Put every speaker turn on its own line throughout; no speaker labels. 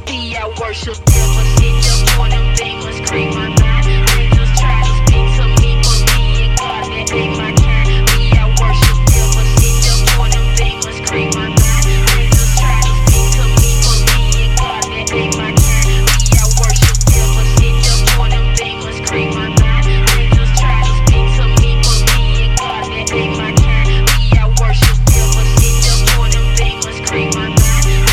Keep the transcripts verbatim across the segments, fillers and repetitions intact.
See, I worship devil, sit up on them demons, creep my mind. Angels try to speak to me, but me and God, that ain't my kind. See, I worship devil, sit up on them demons, creep my mind. Angels try to speak to me, but me and God, that ain't my kind. See, I worship devil, sit up on them demons, creep my mind. Angels try to speak to me, but me and God, that ain't my kind. See, I worship devil, sit up on them demons, creep my mind.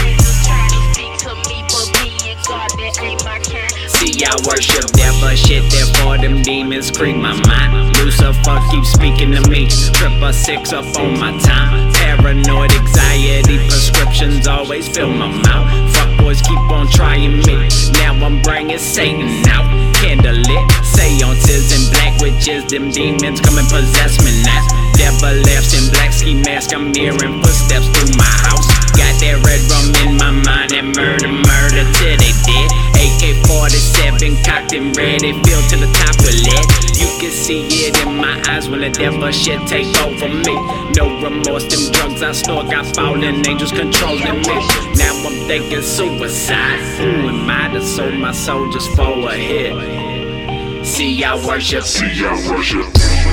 See, I worship devil shit, therefore them demons creep my mind. Lucifer keeps speaking to me, triple six up on my time. Paranoid anxiety prescriptions always fill my mouth. Fuck boys keep on trying me, now I'm bringing Satan out. Candlelit, seances and black witches, them demons come and possess me now. Devil laughs in black ski mask, I'm hearing footsteps through my house. Got that red rum in my mind and murder, murder till they dead. A K forty-seven cocked and ready, filled to the top with lead. You can see it in my eyes when the devil shit take over me. No remorse, them drugs I snort got fallen angels controlling me. Now I'm thinking suicide. Who am I to sold my soul just for a hit? See, I worship.
See, I worship.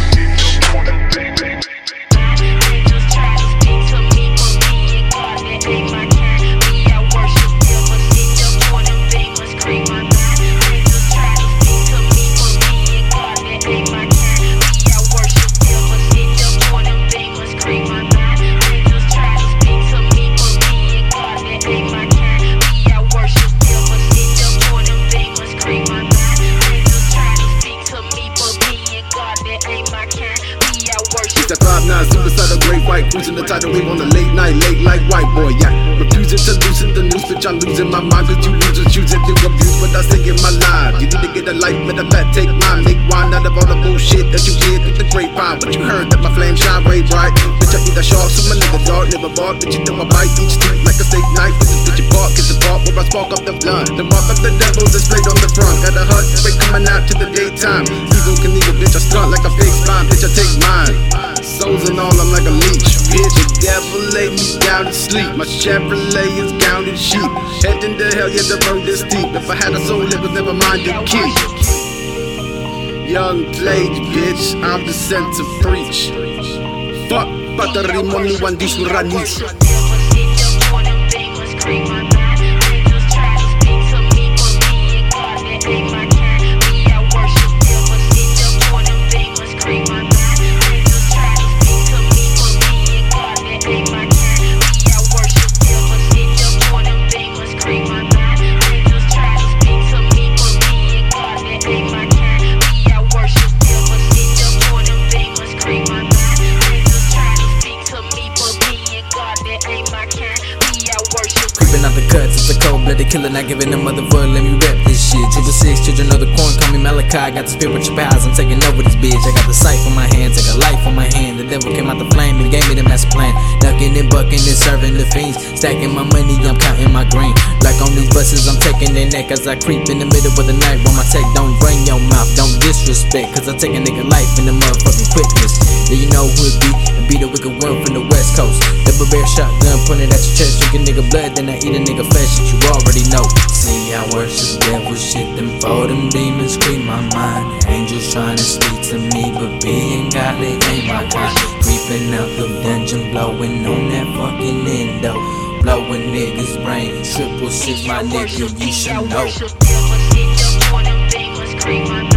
I five nine suicide, a great white, cruising the tidal wave on a late night, late like white boy, yeah. Refusing to loosen the noose, bitch, I'm losing my mind. Cause you losers choosing to abuse what I say in my life. You need to get a life, matter of fact, take mine. Make wine out of all the bullshit that you hear through the grapevine. But you heard that my flame shine way bright. Bitch, I eat a shark, so my nigga dark, never bark. Bitch, you know I bite each teeth like a steak knife. With this bitch, you bark, get the bark, where I spark up the blunt. The mark of the devil displayed on the front. Got a hut, straight coming out to the daytime. Evil can evil, bitch, I stunt like a fake spine. Bitch, I take mine. Souls and all, I'm like a leech. Bitch, the devil lay me down to sleep. My Chevrolet is gowned sheep. Heading to hell, yeah, the road is steep. If I had a soul, it was never mine to keep. Young Plague, bitch, I'm the sent to preach. Fuck, patarimoni wandisuranis.
Creeping out the cuts, it's a cold-blooded killer, not giving a mother fuck, let me rap this shit. Triple six, children of the corn, call me Malachi. Got the spiritual powers, I'm taking over this bitch. I got the sight on my hand, take a life on my hand. The devil came out the flame and gave me the master plan. Ducking and bucking and serving the fiends. Stacking my money, I'm counting my green. Like on these buses, I'm taking their neck as I creep in the middle of the night. While my tech don't bring your mouth, don't disrespect. Cause I take a nigga life in the motherfucking quickness. Yeah, you know who it be, and be the wicked one from the west coast. Double barrel shotgun pointed at your chest, drinking nigga blood, then I eat a nigga flesh that you already know. See, I worship devil shit, them for them demons creep my mind. Angels trying to speak to me, but being godly ain't my kind. Creeping out the dungeon, blowing on that fucking endo. Blowing niggas' brains, triple six, my nigga, you should know.